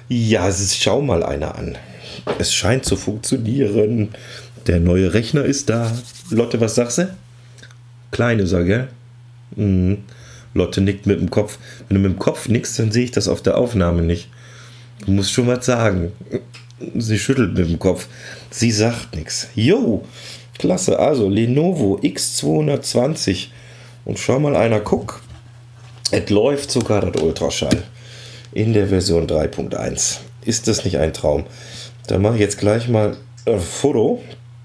Ja, schau mal einer an. Es scheint zu funktionieren. Der neue Rechner ist da. Lotte, was sagst du? Klein ist er, gell? Mhm. Lotte nickt mit dem Kopf. Wenn du mit dem Kopf nickst, dann sehe ich das auf der Aufnahme nicht. Du musst schon was sagen. Sie schüttelt mit dem Kopf. Sie sagt nichts. Jo, klasse. Also Lenovo X220. Und schau mal einer, guck. Es läuft sogar das Ultraschall. In der Version 3.1. Ist das nicht ein Traum? Dann mache ich jetzt gleich mal ein Foto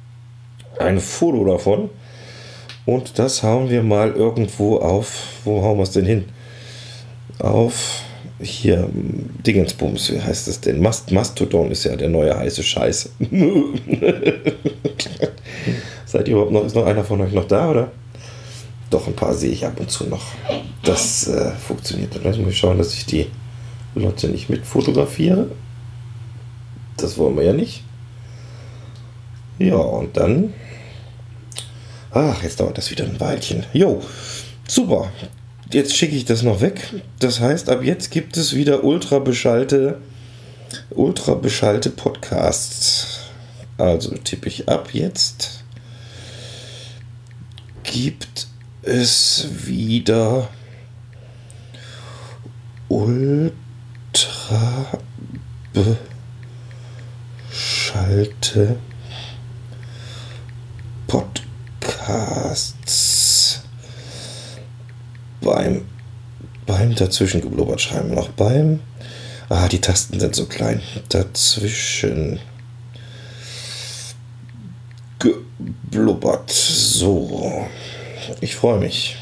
davon. Und das hauen wir mal irgendwo auf. Wo hauen wir es denn hin? Auf hier Dingensbums. Wie heißt das denn? Mastodon ist ja der neue heiße Scheiß. Seid ihr überhaupt noch? Ist noch einer von euch noch da, oder? Doch, ein paar sehe ich ab und zu noch. Das funktioniert. Dann lassen wir schauen, dass ich die Lotte nicht mit fotografiere. Das wollen wir ja nicht. Ja, und dann... Ach, jetzt dauert das wieder ein Weilchen. Jo, super. Jetzt schicke ich das noch weg. Das heißt, ab jetzt gibt es wieder ultra beschallte Podcasts. Also tippe ich ab jetzt. Gibt es wieder ultra beschallte Podcasts. Beim dazwischen geblubbert schreiben wir noch beim. Die Tasten sind so klein. Dazwischen geblubbert. So. Ich freue mich.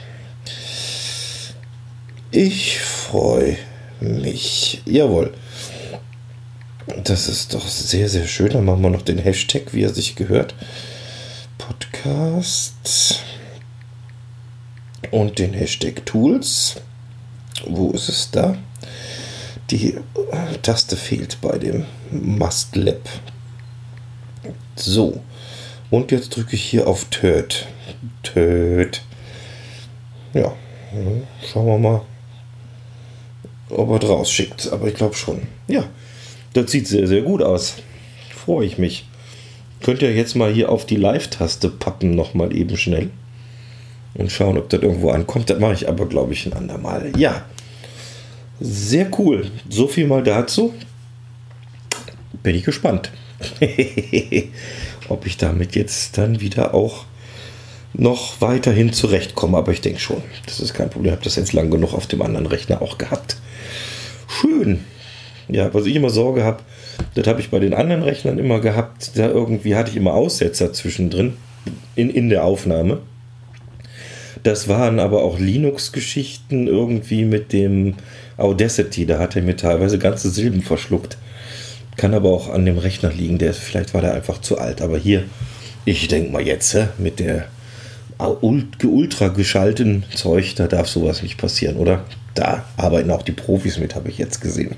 Jawohl. Das ist doch sehr, sehr schön. Dann machen wir noch den Hashtag, wie er sich gehört. Podcast. Und den Hashtag Tools. Wo ist es da? Die Taste fehlt bei dem Mastlab. So. Und jetzt drücke ich hier auf Töt. Ja. Schauen wir mal, ob er draus schickt. Aber ich glaube schon. Ja. Das sieht sehr, sehr gut aus. Freue ich mich. Könnt ihr jetzt mal hier auf die Live-Taste pappen, nochmal eben schnell. Und schauen, ob das irgendwo ankommt. Das mache ich aber, glaube ich, ein andermal. Ja, sehr cool. So viel mal dazu. Bin ich gespannt. Ob ich damit jetzt dann wieder auch noch weiterhin zurechtkomme. Aber ich denke schon, das ist kein Problem. Ich habe das jetzt lang genug auf dem anderen Rechner auch gehabt. Schön. Ja, was ich immer Sorge habe, das habe ich bei den anderen Rechnern immer gehabt. Da irgendwie hatte ich immer Aussetzer zwischendrin in der Aufnahme. Das waren aber auch Linux-Geschichten irgendwie mit dem Audacity. Da hat er mir teilweise ganze Silben verschluckt. Kann aber auch an dem Rechner liegen. Vielleicht war der einfach zu alt. Aber hier, ich denke mal jetzt, mit der ultra geschalteten Zeug, da darf sowas nicht passieren, oder? Da arbeiten auch die Profis mit, habe ich jetzt gesehen.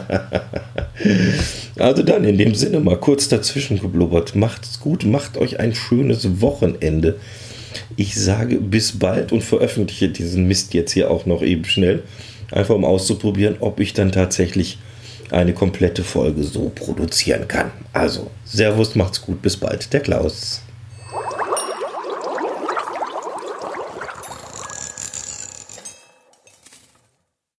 Also dann in dem Sinne mal kurz dazwischen geblubbert. Macht's gut, macht euch ein schönes Wochenende. Ich sage bis bald und veröffentliche diesen Mist jetzt hier auch noch eben schnell. Einfach um auszuprobieren, ob ich dann tatsächlich eine komplette Folge so produzieren kann. Also, Servus, macht's gut, bis bald. Der Klaus.